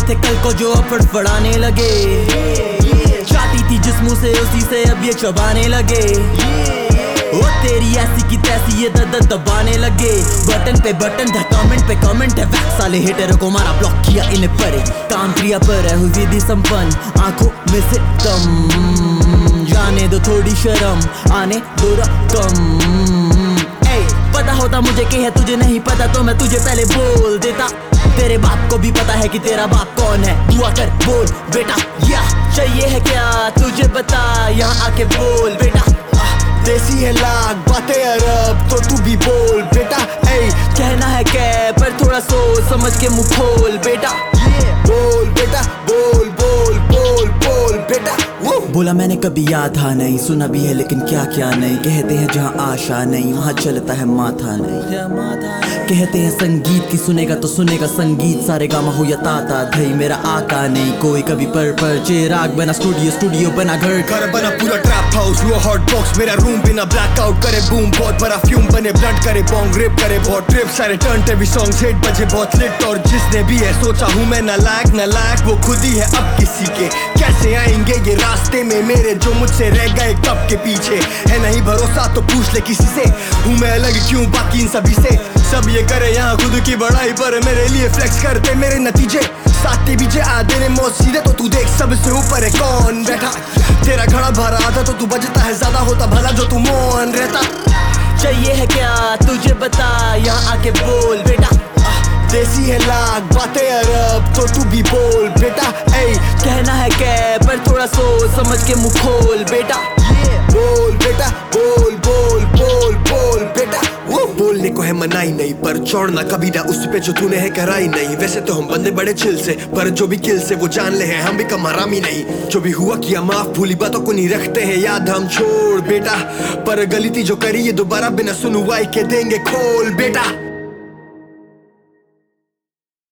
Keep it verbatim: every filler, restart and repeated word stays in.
थे कल को जो अब फड़फड़ाने लगे। जाती थी जिस मुंह से उसी से अब ये चबाने लगे। ओ तेरी ऐसी की तैसी ये दर्द दबाने लगे। बटन पे बटन था कमेंट पे कमेंट है। वैक्स साले हेटर को मारा ब्लॉक किया इन्हें परे। काम क्रिया पर है हुई विधि संपन्न आंखों में से दम। जाने दो थोड़ी शर्म आने दो रकम। पता होता मुझे कि है तुझे नहीं पता तो मैं तुझे पहले बोल देता। तेरे बाप को भी पता है कि तेरा बाप कौन है। दुआ कर बोल बेटा या चाहिए है क्या तुझे बता यहाँ आके बोल बेटा। देसी है लाख बातें अरब तो तू भी बोल बेटा। ए कहना है क्या पर थोड़ा सोच समझ के मुंह खोल बेटा। बोल बेटा बोल बोल बोल बोल बेटा। बोला मैंने कभी याद था नहीं सुना भी है लेकिन क्या क्या नहीं। कहते हैं जहाँ आशा नहीं वहाँ चलता है माथा नहीं। कहते हैं संगीत की सुनेगा तो सुनेगा संगीत सारे गामा हो या ताता धई। मेरा आका नहीं कोई कभी पर पर चिराग बना स्टूडियो स्टूडियो बना घर घर बना पूरा ट्रैप हाउस वो हॉट बॉक्स मेरा रूम बिना ब्लैकआउट करे बूम बहुत बड़ा फ्यूम बने ब्लड करे बॉन्ग रेप करे बहुत ट्रिप सारे टर्न टेवी सॉन्ग्स हिट बजे बहुत लिट। और जिसने भी है सोचा हूँ मैं नालायक नालायक वो खुद ही है अब किसी के। कैसे आएंगे ये रास्ते में मेरे जो मुझसे रह गए कब के पीछे। है नहीं भरोसा तो पूछ ले किसी से हूँ मैं अलग क्यों बाकी इन सभी से। सब ये करे यहाँ खुद की बड़ाई पर मेरे लिए फ्लेक्स करते मेरे नतीजे। साथे बीजे आधे ने मौत सीधे तो तू देख सबसे ऊपर है कौन बैठा। तेरा घड़ा भरा आता तो तू बजता है ज्यादा होता भला जो तू मौन रहता। चाहिए है क्या तुझे बता यहाँ आके बोल बेटा। देसी है लाख बातें अरब तो तू भी बोल बेटा। ए कहना है क्या पर थोड़ा सोच समझ के मुंह खोल बेटा। बोल बेटा बोल बोल बोल बोल बेटा। बोलने को है मनाई नहीं पर चौड़ना कभी ना उस पे जो तूने है कराई नहीं। वैसे तो हम बंदे बड़े चिल से पर जो भी किल से वो जान ले हैं हम भी कम हरामी नहीं। जो भी हुआ किया माफ भूली बातों को नहीं रखते हैं याद हम छोड़ बेटा। पर गलती जो करी ये दोबारा बिना सुनवाई के देंगे खोल बेटा।